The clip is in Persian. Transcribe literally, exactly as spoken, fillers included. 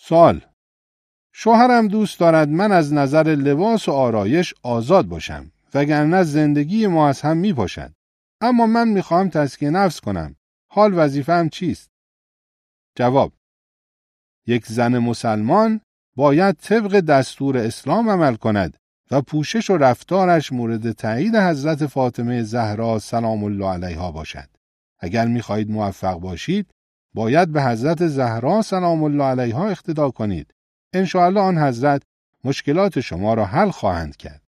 سوال: شوهرم دوست دارد من از نظر لباس و آرایش آزاد باشم، وگرنه زندگی ما از هم میپاشد. اما من میخوام تزکیه نفس کنم. حال وظیفه‌ام چیست؟ جواب: یک زن مسلمان باید طبق دستور اسلام عمل کند و پوشش و رفتارش مورد تایید حضرت فاطمه زهرا سلام الله علیها باشد. اگر میخواهید موفق باشید، باید به حضرت زهرا سلام الله علیها اقتدا کنید. انشاءالله آن حضرت مشکلات شما را حل خواهند کرد.